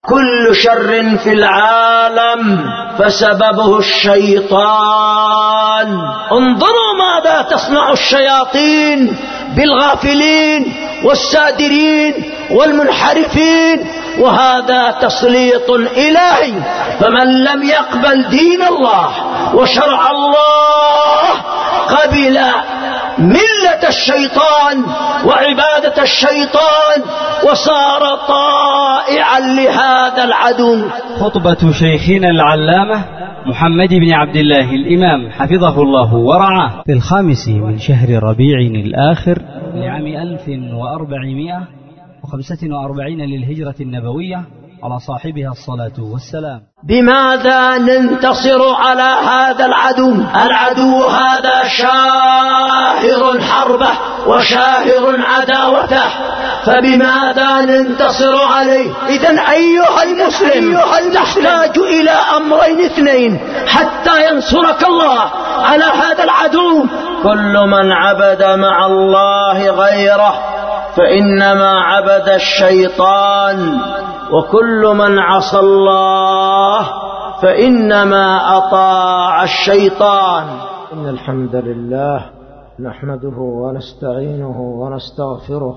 كل شر في العالم فسببه الشيطان. انظروا ماذا تصنع الشياطين بالغافلين والسادرين والمنحرفين، وهذا تسليط إلهي. فمن لم يقبل دين الله وشرع الله قبل ملة الشيطان وعبادة الشيطان وصار طائعا لهذا العدو. خطبة شيخنا العلامة محمد بن عبد الله الإمام حفظه الله ورعاه في 5 من شهر ربيع الآخر لعام 1445 للهجرة النبوية على صاحبها الصلاة والسلام. بماذا ننتصر على هذا العدو؟ العدو هذا شاهر حربه وشاهر عداوته، فبماذا ننتصر عليه؟ إذن أيها المسلم تحتاج إلى أمرين اثنين حتى ينصرك الله على هذا العدو. كل من عبد مع الله غيره فإنما عبد الشيطان، وكل من عصى الله فإنما أطاع الشيطان. إن الحمد لله نحمده ونستعينه ونستغفره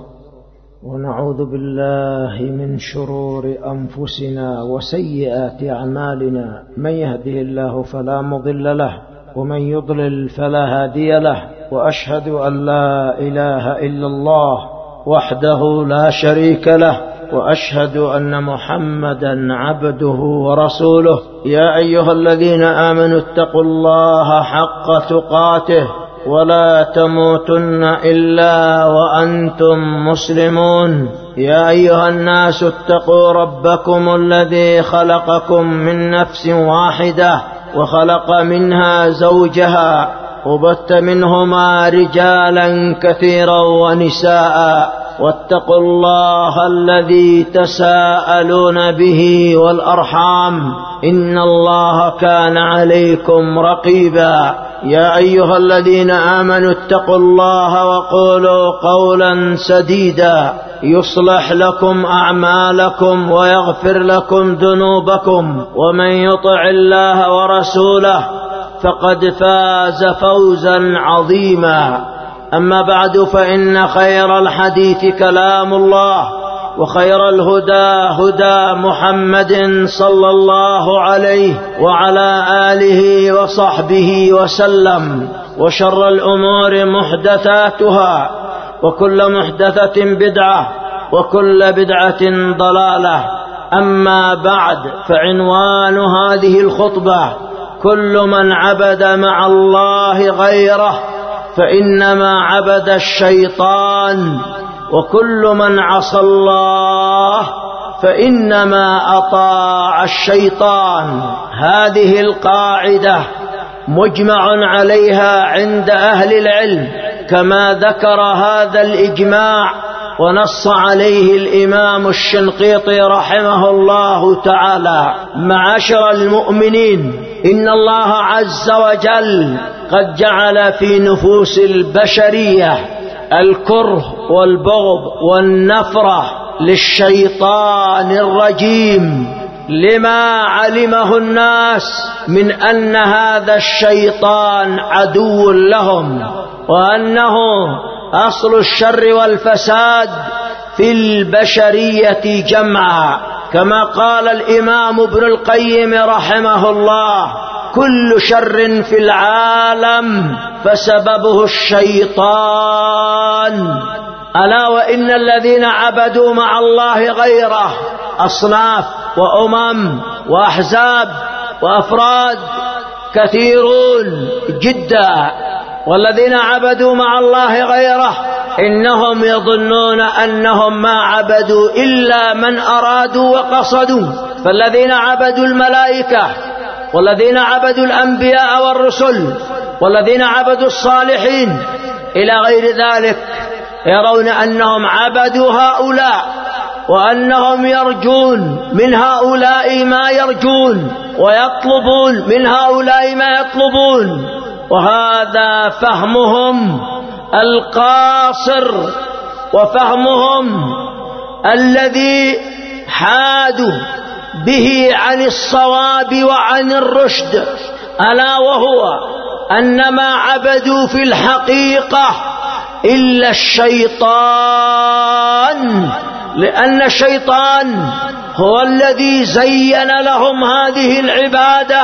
ونعوذ بالله من شرور أنفسنا وسيئات أعمالنا. من يهده الله فلا مضل له ومن يضلل فلا هادي له، وأشهد أن لا إله إلا الله وحده لا شريك له، وأشهد أن محمدا عبده ورسوله. يا أيها الذين آمنوا اتقوا الله حق تقاته ولا تموتن إلا وأنتم مسلمون. يا أيها الناس اتقوا ربكم الذي خلقكم من نفس واحدة وخلق منها زوجها وبث منهما رجالا كثيرا ونساء، واتقوا الله الذي تساءلون به والأرحام إن الله كان عليكم رقيبا. يا أيها الذين آمنوا اتقوا الله وقولوا قولا سديدا يصلح لكم أعمالكم ويغفر لكم ذنوبكم، ومن يطع الله ورسوله فقد فاز فوزا عظيما. أما بعد، فإن خير الحديث كلام الله، وخير الهدى هدى محمد صلى الله عليه وعلى آله وصحبه وسلم، وشر الأمور محدثاتها، وكل محدثة بدعة، وكل بدعة ضلالة. أما بعد، فعنوان هذه الخطبة: كل من عبد مع الله غيره فإنما عبد الشيطان، وكل من عصى الله فإنما أطاع الشيطان. هذه القاعدة مجمع عليها عند أهل العلم، كما ذكر هذا الإجماع ونص عليه الإمام الشنقيطي رحمه الله تعالى. معاشر المؤمنين، إن الله عز وجل قد جعل في نفوس البشرية الكره والبغض والنفرة للشيطان الرجيم، لما علمه الناس من أن هذا الشيطان عدو لهم، وأنه أصل الشر والفساد في البشرية جمعا. كما قال الإمام ابن القيم رحمه الله: كل شر في العالم فسببه الشيطان. ألا وإن الذين عبدوا مع الله غيره أصناف وأمم وأحزاب وأفراد كثيرون جدا، والذين عبدوا مع الله غيره إنهم يظنون أنهم ما عبدوا إلا من أرادوا وقصدوا. فالذين عبدوا الملائكة، والذين عبدوا الأنبياء والرسل، والذين عبدوا الصالحين إلى غير ذلك، يرون أنهم عبدوا هؤلاء، وأنهم يرجون من هؤلاء ما يرجون، ويطلبون من هؤلاء ما يطلبون. وهذا فهمهم القاصر، وفهمهم الذي حادوا به عن الصواب وعن الرشد، ألا وهو أن ما عبدوا في الحقيقة إلا الشيطان، لأن الشيطان هو الذي زين لهم هذه العبادة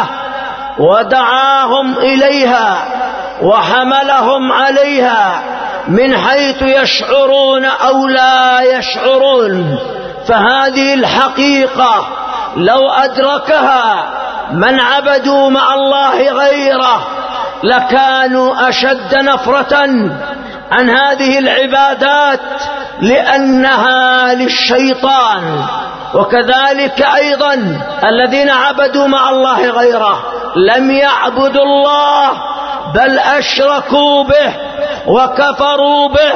ودعاهم إليها وحملهم عليها من حيث يشعرون أو لا يشعرون. فهذه الحقيقة لو أدركها من عبدوا مع الله غيره لكانوا أشد نفرة عن هذه العبادات لأنها للشيطان. وكذلك أيضا الذين عبدوا مع الله غيره لم يعبدوا الله بل أشركوا به وكفروا به،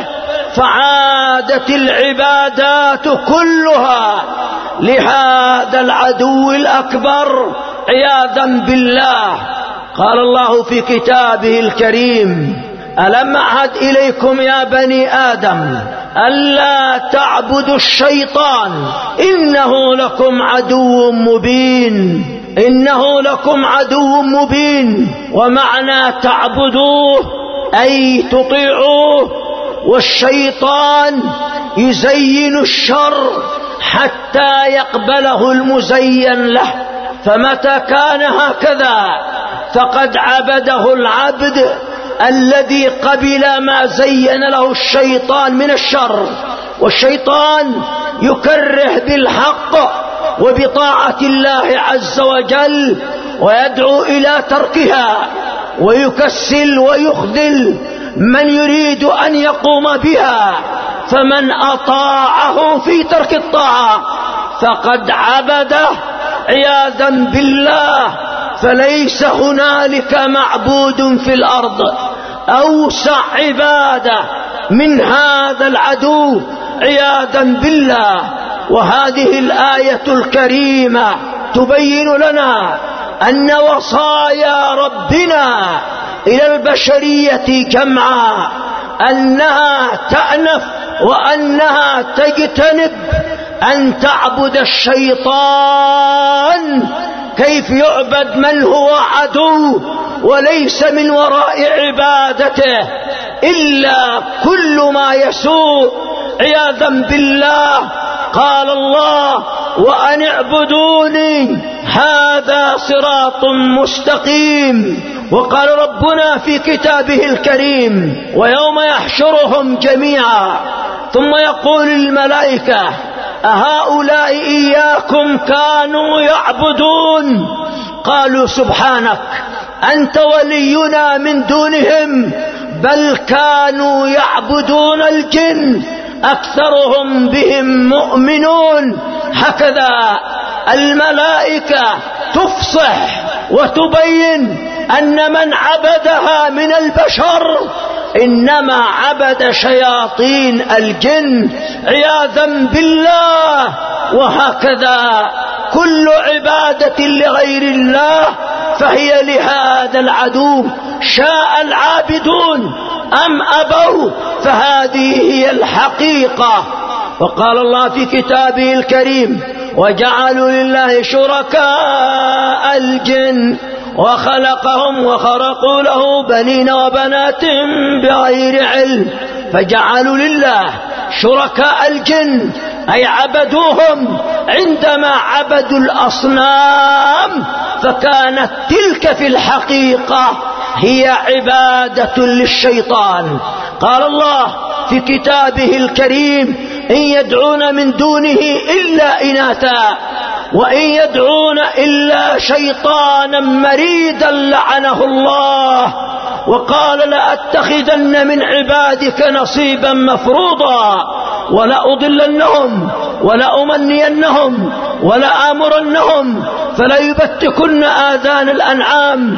فعادت العبادات كلها لهذا العدو الأكبر عياذا بالله. قال الله في كتابه الكريم: ألم أعهد إليكم يا بني آدم ألا تعبدوا الشيطان إنه لكم عدو مبين. إنه لكم عدو مبين، ومعنى تعبدوه أي تطيعوه، والشيطان يزين الشر حتى يقبله المزين له، فمتى كان هكذا فقد عبده العبد الذي قبل ما زين له الشيطان من الشر. والشيطان يكره بالحق وبطاعة الله عز وجل ويدعو إلى تركها، ويكسل ويخذل من يريد أن يقوم بها، فمن أطاعه في ترك الطاعة فقد عبده عياذا بالله. فليس هنالك معبود في الأرض أوسع عبادة من هذا العدو عياذا بالله. وهذه الآية الكريمة تبين لنا أن وصايا ربنا إلى البشرية جمعا أنها تأنف وأنها تجتنب أن تعبد الشيطان. كيف يعبد من هو عدو وليس من وراء عبادته إلا كل ما يسوء عياذا بالله؟ قال الله: وأن اعبدوني هذا صراط مستقيم. وقال ربنا في كتابه الكريم: ويوم يحشرهم جميعا ثم يقول الملائكة أهؤلاء إياكم كانوا يعبدون؟ قالوا سبحانك أنت ولينا من دونهم بل كانوا يعبدون الجن أكثرهم بهم مؤمنون. هكذا الملائكة تفصح وتبين أن من عبدها من البشر إنما عبد شياطين الجن عياذا بالله. وهكذا كل عبادة لغير الله فهي لهذا العدو، شاء العابدون أم أبوا، فهذه هي الحقيقة. وقال الله في كتابه الكريم: وجعلوا لله شركاء الجن وخلقهم وخرقوا له بنين وبنات بغير علم. فجعلوا لله شركاء الجن أي عبدوهم عندما عبدوا الأصنام، فكانت تلك في الحقيقة هي عبادة للشيطان. قال الله في كتابه الكريم: إن يدعون من دونه إلا إناثا وإن يدعون إلا شيطانا مريدا لعنه الله. وقال: لأتخذن من عبادك نصيبا مفروضا ولأضلنهم ولأمنينهم ولآمرنهم فليبتكن آذان الأنعام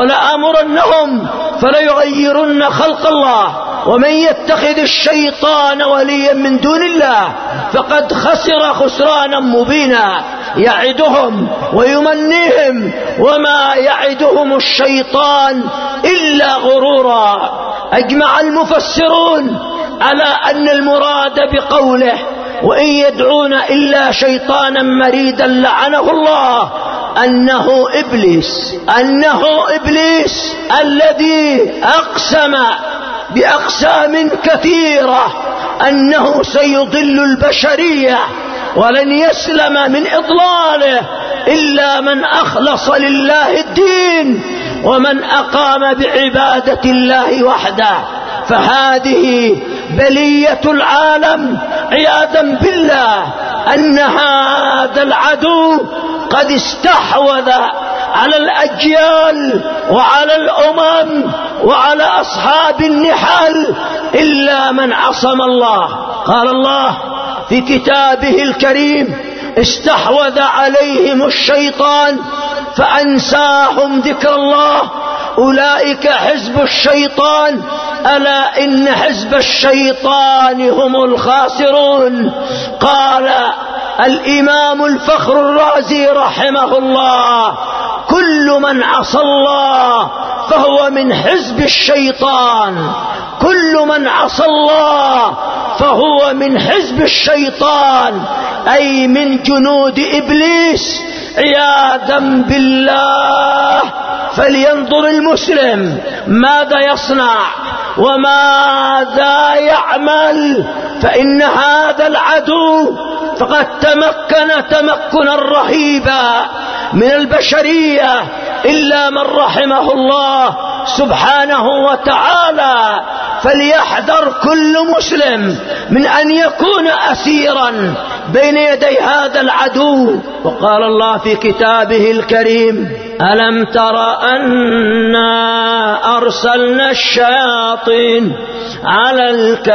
ولآمرنهم فليغيرن خلق الله. ومن يتخذ الشيطان وليا من دون الله فقد خسر خسرانا مبينا. يعدهم ويمنيهم وما يعدهم الشيطان إلا غرورا. أجمع المفسرون على أن المراد بقوله وإن يدعون إلا شيطانا مريدا لعنه الله، أنه إبليس الذي أقسم بأقسام كثيرة أنه سيضل البشرية ولن يسلم من إضلاله إلا من أخلص لله الدين ومن أقام بعبادة الله وحده. فهذه بلية العالم عياذا بالله، أن هذا العدو قد استحوذ على الأجيال وعلى الأمم وعلى أصحاب النحل إلا من عصم الله. قال الله في كتابه الكريم: استحوذ عليهم الشيطان فأنساهم ذكر الله، أولئك حزب الشيطان، ألا إن حزب الشيطان هم الخاسرون. قال الإمام الفخر الرازي رحمه الله: كل من عصى الله فهو من حزب الشيطان، كل من عصى الله فهو من حزب الشيطان، أي من جنود إبليس عياذا بالله. فلينظر المسلم ماذا يصنع وماذا يعمل، فإن هذا العدو فقد تمكن تمكنا رهيبا من البشرية إلا من رحمه الله سبحانه وتعالى. فليحذر كل مسلم من أن يكون أسيرا بين يدي هذا العدو. وقال الله في كتابه الكريم: ألم تر أنا أرسلنا الشياطين على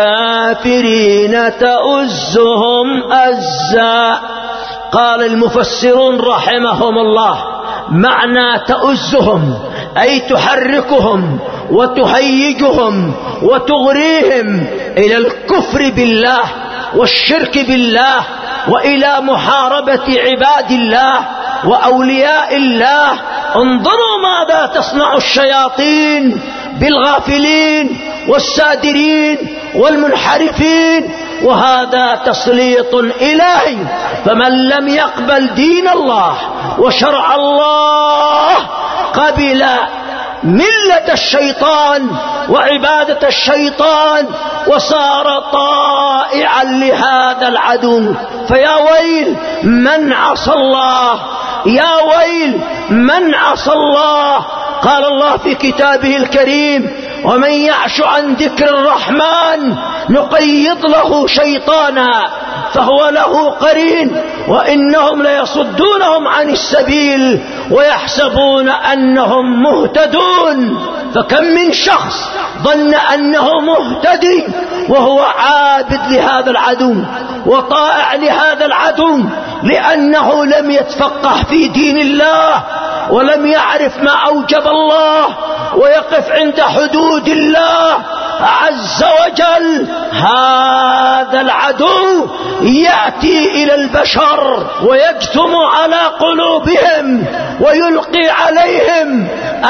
الكافرين تؤزهم أزا. قال المفسرون رحمهم الله: معنى تؤزهم أي تحركهم وتهيجهم وتغريهم إلى الكفر بالله والشرك بالله وإلى محاربة عباد الله وأولياء الله. انظروا ماذا تصنع الشياطين بالغافلين والسادرين والمنحرفين، وهذا تسليط إلهي. فمن لم يقبل دين الله وشرع الله قبل ملة الشيطان وعبادة الشيطان وصار طائعا لهذا العدو. فيا ويل من عصى الله، يا ويل من عصى الله. قال الله في كتابه الكريم: ومن يعش عن ذكر الرحمن نقيض له شيطانا فهو له قرين وإنهم ليصدونهم عن السبيل ويحسبون أنهم مهتدون. فكم من شخص ظن أنه مهتدي وهو عابد لهذا العدو وطائع لهذا العدو، لأنه لم يتفقه في دين الله ولم يعرف ما أوجب الله ويقف عند حدود الله عز وجل. هذا العدو يأتي إلى البشر ويجثم على قلوبهم ويلقي عليهم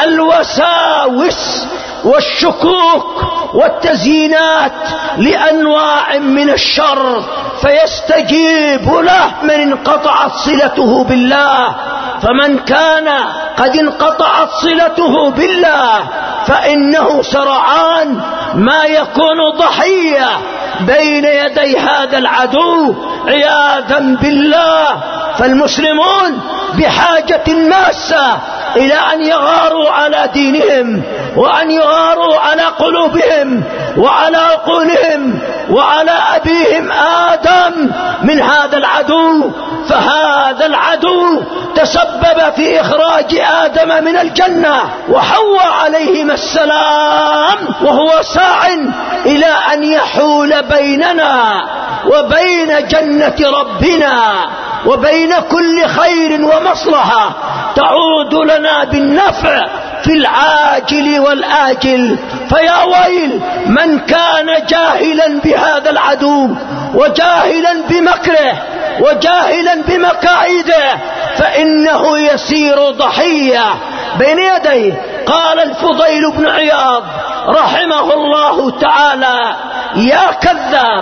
الوساوس والشكوك والتزيينات لأنواع من الشر، فيستجيب له من انقطعت صلته بالله. فمن كان قد انقطعت صلته بالله فإنه سرعان ما يكون ضحية بين يدي هذا العدو عياذا بالله. فالمسلمون بحاجة ماسة إلى أن يغاروا على دينهم وأن يغاروا على قلوبهم وعلى عقولهم وعلى أبيهم آدم من هذا العدو. فهذا العدو تسبب في إخراج آدم من الجنة وحواء عليهما السلام، وهو ساع إلى أن يحول بيننا وبين جنة ربنا وبين كل خير ومصلحة تعود لنا بالنفع في العاجل والآجل. فيا ويل من كان جاهلا بهذا العدو وجاهلا بمكره وجاهلا بمكائده، فإنه يسير ضحية بين يديه. قال الفضيل بن عياض رحمه الله تعالى: يا كذاب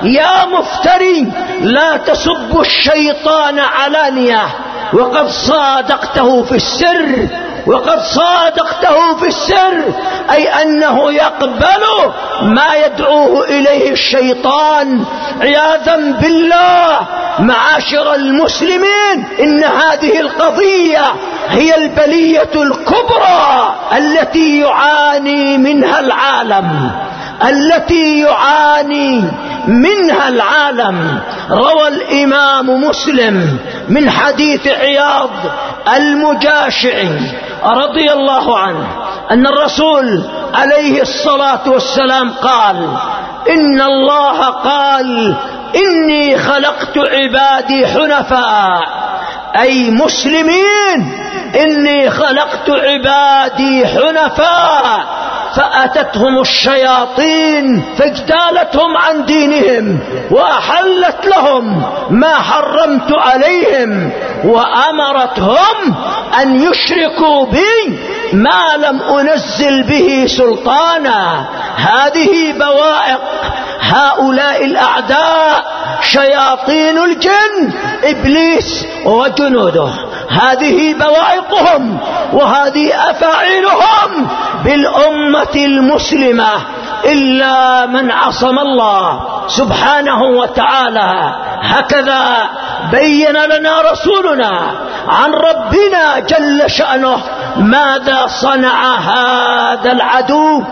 يا مفتري لا تسب الشيطان علانية وقد صادقته في السر، وقد صادقته في السر، أي أنه يقبل ما يدعوه إليه الشيطان عياذا بالله. معاشر المسلمين، إن هذه القضية هي البلية الكبرى التي يعاني منها العالم، التي يعاني منها العالم. روى الإمام مسلم من حديث عياض المجاشعي رضي الله عنه أن الرسول عليه الصلاة والسلام قال: إن الله قال: إني خلقت عبادي حنفاء، أي مسلمين، إني خلقت عبادي حنفاء، فأتتهم الشياطين فاجتالتهم عن دينهم وأحلت لهم ما حرمت عليهم، وأمرتهم أن يشركوا بي ما لم أنزل به سلطانا. هذه بوائق هؤلاء الأعداء شياطين الجن إبليس وجنوده، هذه بوائقهم وهذه أفاعيلهم بالأمة المسلمة، إلا من عصم الله سبحانه وتعالى. هكذا بين لنا رسولنا عن ربنا جل شأنه ماذا صنع هذا العدو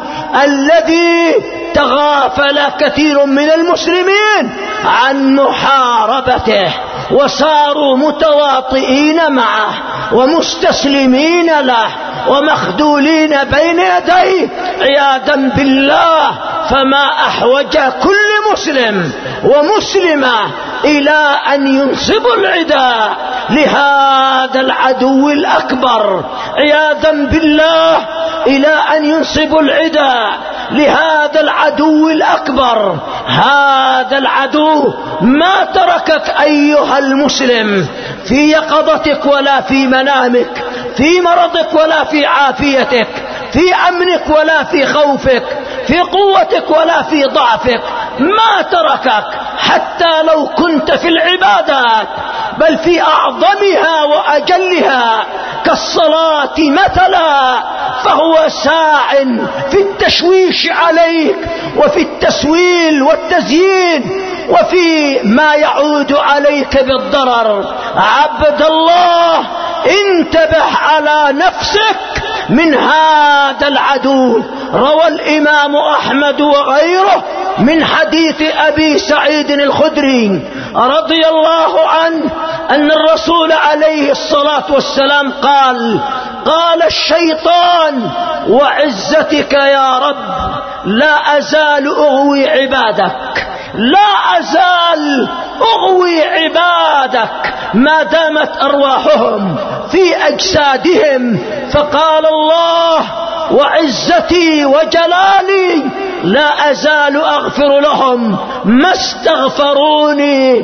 الذي تغافل كثير من المسلمين عن محاربته، وصاروا متواطئين معه ومستسلمين له ومخذولين بين يديه عياذا بالله. فما أحوج كل مسلم ومسلمة إلى أن ينصبوا العداء لهذا العدو الأكبر عياذا بالله، إلى أن ينصبوا العداء لهذا العدو الأكبر. هذا العدو ما تركك أيها المسلم في يقظتك ولا في منامك، في مرضك ولا في عافيتك، في أمنك ولا في خوفك، في قوتك ولا في ضعفك، ما تركك حتى لو كنت في العبادات، بل في أعظمها وأجلها كالصلاة مثلا، فهو ساع في التشويش عليك وفي التسويل والتزيين وفي ما يعود عليك بالضرر. عبد الله، انتبه على نفسك من هذا العدو. روى الإمام أحمد وغيره من حديث أبي سعيد الخدري رضي الله عنه أن الرسول عليه الصلاة والسلام قال: قال الشيطان: وعزتك يا رب لا أزال أغوي عبادك، لا أزال أغوي عبادك ما دامت أرواحهم في أجسادهم. فقال الله: وعزتي وجلالي لا أزال أغفر لهم ما استغفروني.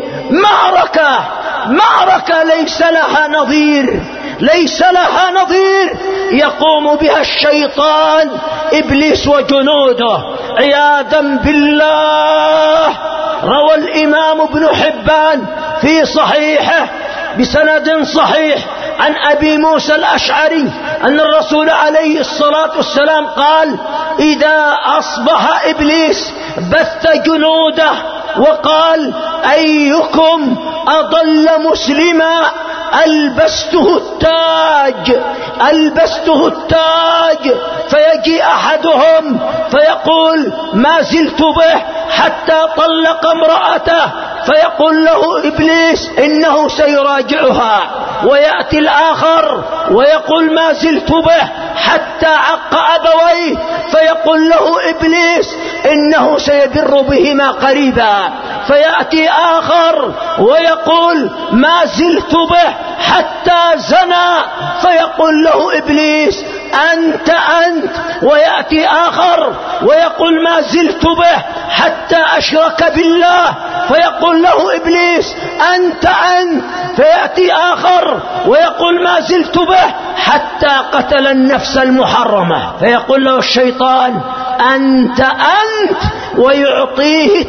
معركة ليس لها نظير، ليس لها نظير يقوم بها الشيطان إبليس وجنوده عياذا بالله. روى الإمام ابن حبان في صحيحه بسند صحيح عن أبي موسى الأشعري أن الرسول عليه الصلاة والسلام قال: إذا أصبح إبليس بث جنوده وقال: أيكم أضل مسلما ألبسته التاج، فيجي أحدهم فيقول: ما زلت به حتى طلق امرأته، فيقول له إبليس: إنه سيراجعها. ويأتي الآخر ويقول: ما زلت به حتى عق أبويه، فيقول له إبليس: إنه سيبر بهما قريبا. فيأتي آخر ويقول: ما زلت به حتى زنى، فيقول له إبليس: أنت. ويأتي آخر ويقول: ما زلت به حتى أشرك بالله، فيقول له إبليس: أنت. فيأتي آخر ويقول: ما زلت به حتى قتل النفس المحرمة، فيقول له الشيطان: أنت. ويعطيه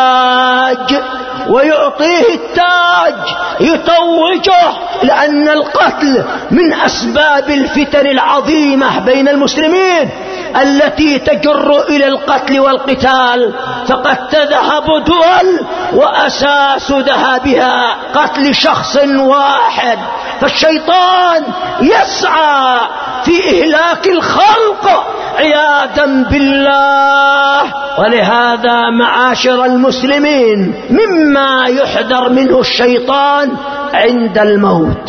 التاج يتوجه، لأن القتل من أسباب الفتن العظيمة بين المسلمين التي تجر إلى القتل والقتال، فقد تذهب دول وأساس ذهابها قتل شخص واحد. فالشيطان يسعى في إهلاك الخلق عياذا بالله. ولهذا معاشر المسلمين مما يحذر منه الشيطان عند الموت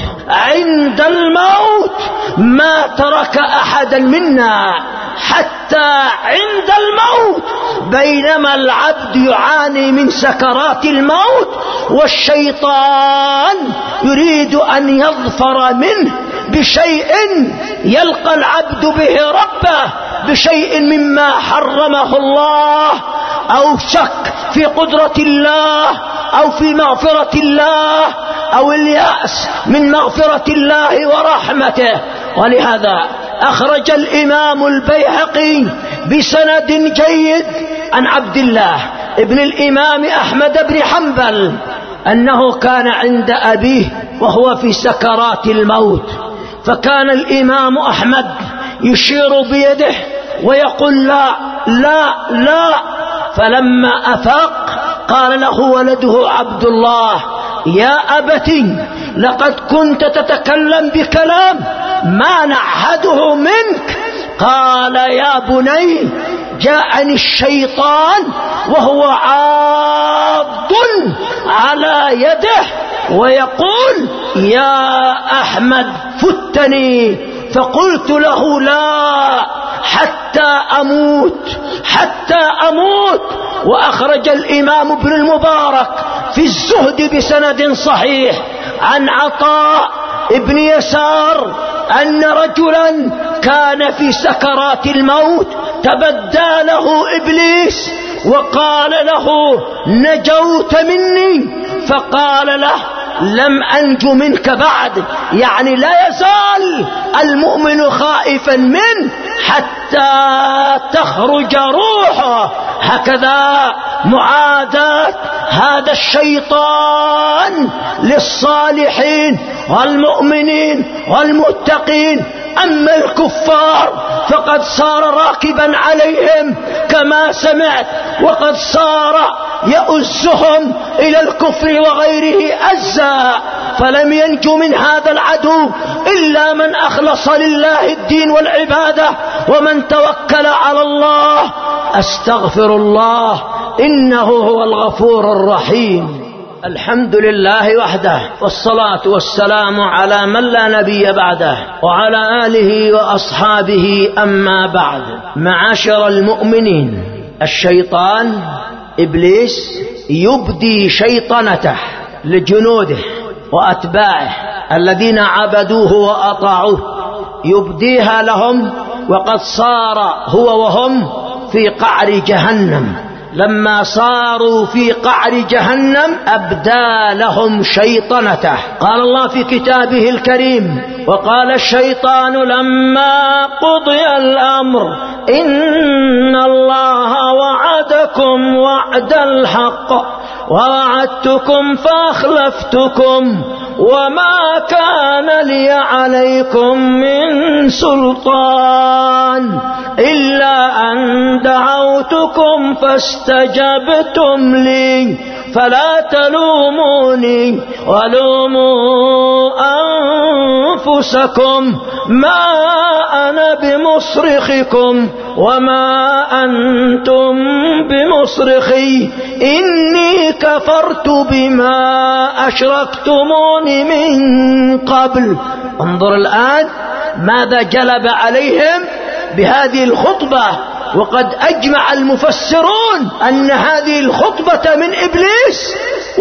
ما ترك أحدا منا حتى عند الموت، بينما العبد يعاني من سكرات الموت والشيطان يريد أن يظفر منه بشيء يلقى العبد به ربه، بشيء مما حرمه الله، أو شك في قدرة الله أو في مغفرة الله، أو اليأس من مغفرة الله ورحمته. ولهذا أخرج الإمام البيهقي بسند جيد عن عبد الله ابن الإمام أحمد بن حنبل أنه كان عند أبيه وهو في سكرات الموت، فكان الإمام أحمد يشير بيده ويقول لا لا لا، فلما أفاق قال له ولده عبد الله: يا أبتي لقد كنت تتكلم بكلام ما نعهده منك. قال: يا بني جاءني الشيطان وهو عاض على يده ويقول: يا أحمد فتني، فقلت له: لا حتى أموت. وأخرج الإمام ابن المبارك في الزهد بسند صحيح عن عطاء ابن يسار أن رجلا كان في سكرات الموت تبدى له إبليس وقال له: نجوت مني، فقال له: لم أنج منك بعد، يعني لا يزال المؤمن خائفا منه حتى تخرج روحه. هكذا معاداة هذا الشيطان للصالحين والمؤمنين والمتقين. أما الكفار فقد صار راكبا عليهم كما سمعت، وقد صار يؤزهم إلى الكفر وغيره أزا، فلم ينجو من هذا العدو إلا من أخلص لله الدين والعبادة ومن توكل على الله. أستغفر الله إنه هو الغفور الرحيم. الحمد لله وحده، والصلاة والسلام على من لا نبي بعده وعلى آله وأصحابه. أما بعد، معاشر المؤمنين، الشيطان إبليس يبدي شيطنته لجنوده وأتباعه الذين عبدوه وأطاعوه، يبديها لهم، وقد صار هو وهم في قعر جهنم. لما صاروا في قعر جهنم أبدى لهم شيطنته. قال الله في كتابه الكريم: وقال الشيطان لما قضي الأمر إن الله وعدكم وعد الحق ووعدتكم فأخلفتكم وما كان لي عليكم من سلطان إلا أن دعوتكم فاستجبتم لي فلا تلوموني ولوموا أنفسكم ما أنا بمصرخكم وما أنتم بمصرخي إني كفرت بما أشركتمون من قبل. انظر الآن ماذا جلب عليهم بهذه الخطبة، وقد أجمع المفسرون أن هذه الخطبة من إبليس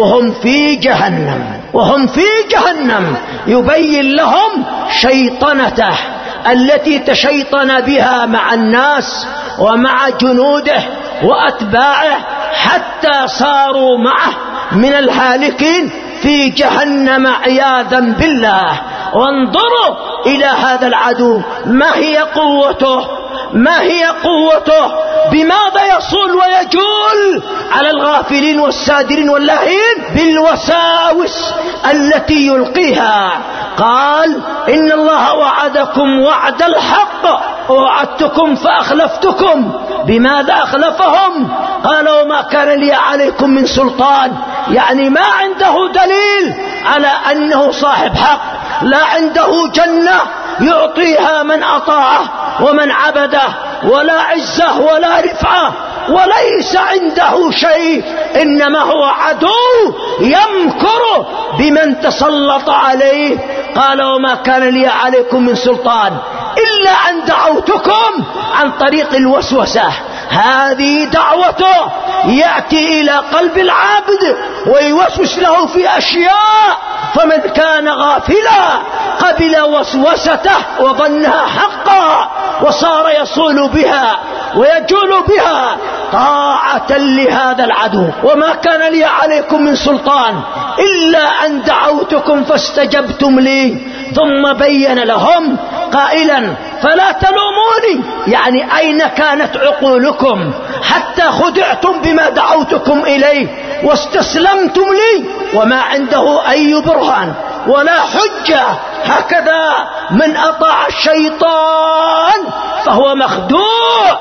وهم في جهنم يبين لهم شيطنته التي تشيطن بها مع الناس ومع جنوده وأتباعه حتى صاروا معه من الهالكين في جهنم عياذا بالله. وانظروا إلى هذا العدو، ما هي قوته، ما هي قوته؟ بماذا يصول ويجول على الغافلين والسادرين واللاهين؟ بالوساوس التي يلقيها. قال إن الله وعدكم وعد الحق ووعدتكم فأخلفتكم. بماذا أخلفهم؟ قال وما كان لي عليكم من سلطان، يعني ما عنده دليل على أنه صاحب حق، لا عنده جنة يعطيها من أطاعه ومن عبده، ولا عزة ولا رفعة، وليس عنده شيء، إنما هو عدو يمكر بمن تسلط عليه. قال وما كان لي عليكم من سلطان إلا أن دعوتكم عن طريق الوسوسة. هذه دعوته، يأتي إلى قلب العبد ويوسوس له في أشياء، فمن كان غافلا قبل وسوسته وظنها حقا وصار يصول بها ويجول بها طاعة لهذا العدو. وما كان لي عليكم من سلطان إلا أن دعوتكم فاستجبتم لي. ثم بين لهم قائلا فلا تلوموني، يعني أين كانت عقولكم حتى خدعتم بما دعوتكم إليه واستسلمتم لي وما عنده أي برهان ولا حجة. هكذا من أطاع الشيطان فهو مخدوع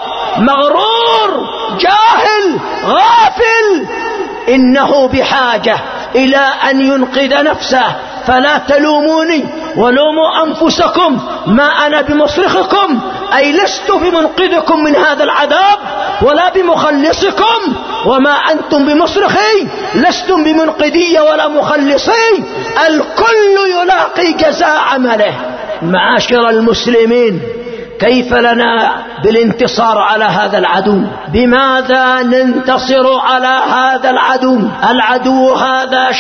مغرور جاهل غافل. إنه بحاجة إلى أن ينقذ نفسه. فلا تلوموني ولوموا أنفسكم ما أنا بمصرخكم، أي لست بمنقذكم من هذا العذاب ولا بمخلصكم، وما أنتم بمصرخي، لستم بمنقذي ولا مخلصي، الكل يلاقي جزاء عمله. معاشر المسلمين، كيف لنا بالانتصار على هذا العدو؟ بماذا ننتصر على هذا العدو؟ العدو هذا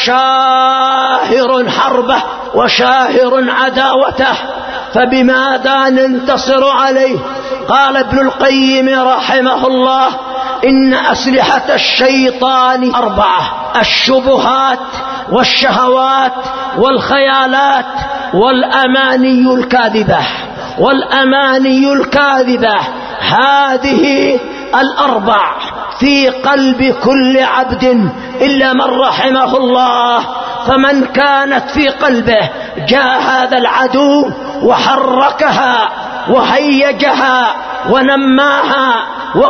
شاهر حربه وشاهر عداوته، فبماذا ننتصر عليه؟ قال ابن القيم رحمه الله إن أسلحة الشيطان 4: الشبهات والشهوات والخيالات والأماني الكاذبة. والأماني الكاذبة هذه 4 في قلب كل عبد إلا من رحمه الله. فمن كانت في قلبه جاء هذا العدو وحركها وهيجها ونماها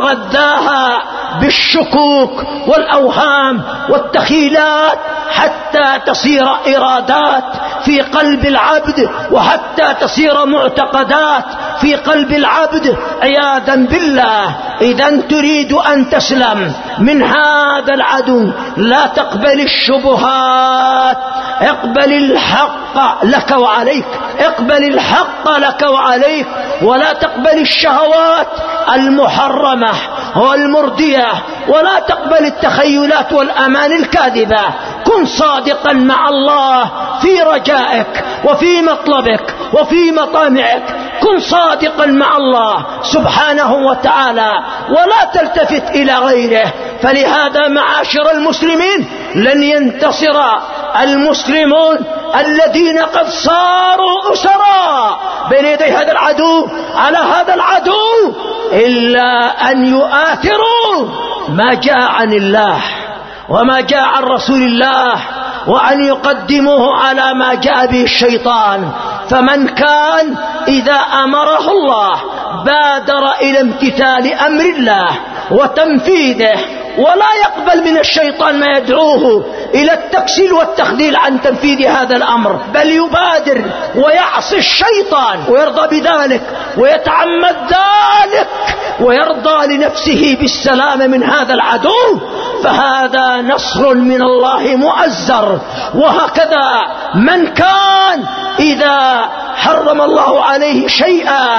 وغذاها بالشكوك والأوهام والتخيلات حتى تصير إرادات في قلب العبد، وحتى تصير معتقدات في قلب العبد عياذا بالله. إذا تريد أن تسلم من هذا العدو لا تقبل الشبهات، اقبل الحق لك وعليك، اقبل الحق لك وعليك، ولا تقبل الشهوات المحرمة والمردية، ولا تقبل التخيلات والأمان الكاذبة. كن صادقا مع الله في رجائك وفي مطلبك وفي مطامعك، كن صادقا مع الله سبحانه وتعالى ولا تلتفت إلى غيره. فلهذا معاشر المسلمين لن ينتصر المسلمون الذين قد صاروا أسرى بين يدي هذا العدو على هذا العدو إلا أن يؤثروا ما جاء عن الله وما جاء عن رسول الله، وأن يقدموه على ما جاء به الشيطان. فمن كان إذا أمره الله بادر إلى امتثال أمر الله وتنفيذه، ولا يقبل من الشيطان ما يدعوه إلى التكسيل والتخذيل عن تنفيذ هذا الأمر، بل يبادر ويعصي الشيطان ويرضى بذلك ويتعمد ذلك ويرضى لنفسه بالسلام من هذا العدو، فهذا نصر من الله مؤزر. وهكذا من كان إذا حرم الله عليه شيئا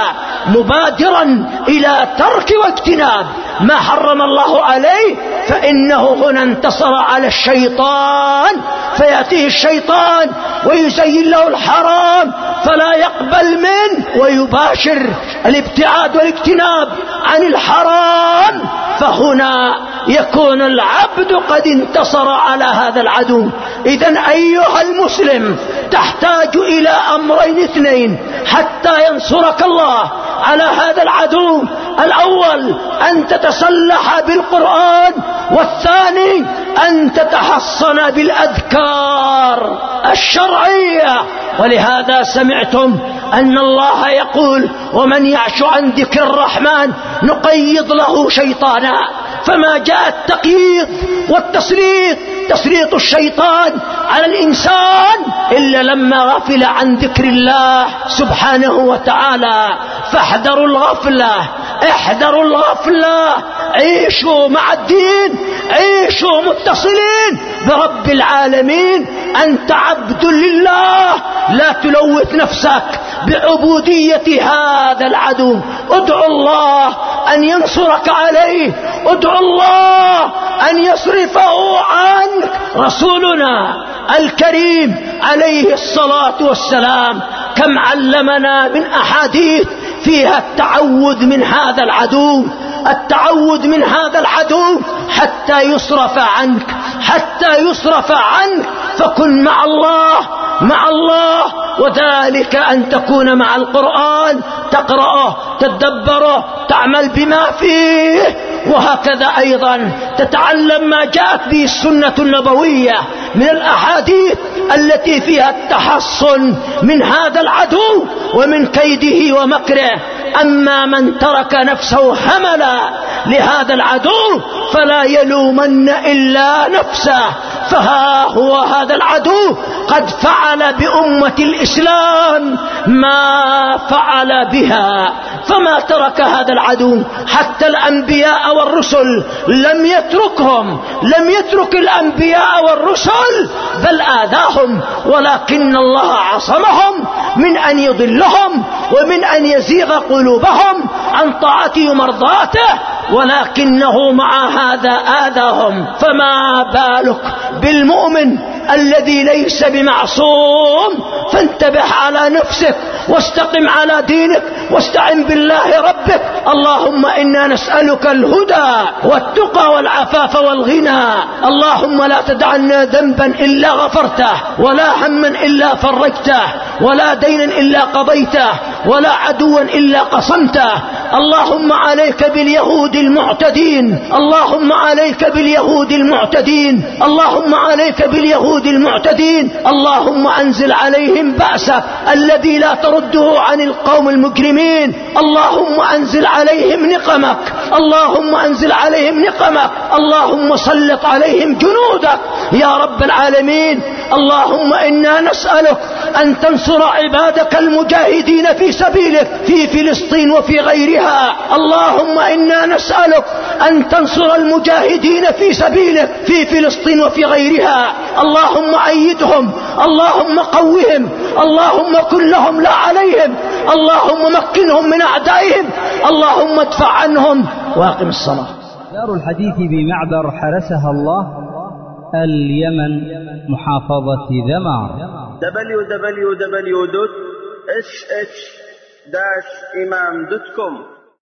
مبادرا إلى ترك واجتناب ما حرم الله عليه، فإنه هنا انتصر على الشيطان، فيأتيه الشيطان ويزين له الحرام فلا يقبل منه ويباشر الابتعاد والاجتناب عن الحرام، فهنا يكون العبد قد انتصر على هذا العدو. إذن أيها المسلم تحتاج إلى أمرين 2 حتى ينصرك الله على هذا العدو: الأول أن تتسلح بالقرآن، والثاني أن تتحصن بالأذكار الشرعية. ولهذا سمعتم أن الله يقول: ومن يعش عن ذكر الرحمن نقيض له شيطانا. فما جاء التقييد تسليط الشيطان على الإنسان إلا لما غفل عن ذكر الله سبحانه وتعالى. فاحذروا الغفلة، عيشوا مع الدين، عيشوا متصلين برب العالمين. أنت عبد لله، لا تلوث نفسك بعبودية هذا العدو. ادعو الله أن ينصرك عليه، ادعو الله أن يصرفه عنك. رسولنا الكريم عليه الصلاة والسلام كم علمنا من أحاديث فيها التعوذ من هذا العدو حتى يصرف عنك. فكن مع الله، وذلك أن تكون مع القرآن، تقرأه، تدبره، تعمل بما فيه. وهكذا أيضا تتعلم ما جاءت به السنة النبوية من الأحاديث التي فيها التحصن من هذا العدو ومن كيده ومكره. أما من ترك نفسه حملا لهذا العدو فلا يلومن إلا نفسه. فها هو هذا العدو قد فعل بأمة الإسلام ما فعل بها، فما ترك هذا العدو حتى الأنبياء والرسل لم يترك الأنبياء والرسل، بل آذاهم، ولكن الله عصمهم من أن يضلهم ومن أن يزيغ قلوبهم عن طاعته ومرضاته، ولكنه مع هذا آذاهم. فما بالك بالمؤمن الذي ليس بمعصوم؟ فانتبه على نفسك واستقم على دينك واستعن بالله ربك. اللهم إنا نسألك الهدى والتقى والعفاف والغنى. اللهم لا تدع لنا ذنبا إلا غفرته، ولا هما إلا فرجته، ولا دينا إلا قضيته، ولا عدوا إلا قصمته. اللهم عليك باليهود المعتدين، اللهم عليك باليهود المعتدين، اللهم عليك باليهود المعتدين. اللهم أنزل عليهم بأسك الذي لا ترده عن القوم المجرمين. اللهم أنزل عليهم نقمك، اللهم أنزل عليهم نقمك. اللهم سلط عليهم جنودك يا رب العالمين. اللهم إنا نسألك أن تنصر عبادك المجاهدين في سبيلك في فلسطين وفي غيرها. اللهم إنا نسألك أن تنصر المجاهدين في سبيلك في فلسطين وفي غيرها. اللهم أيدهم، اللهم قوهم، اللهم كن لهم لا عليهم، اللهم مكنهم من أعدائهم، اللهم ادفع عنهم واقم الصلاة. دار الحديث بمعبر حرسها الله، اليمن، محافظة ذمار. www.sh-imam.com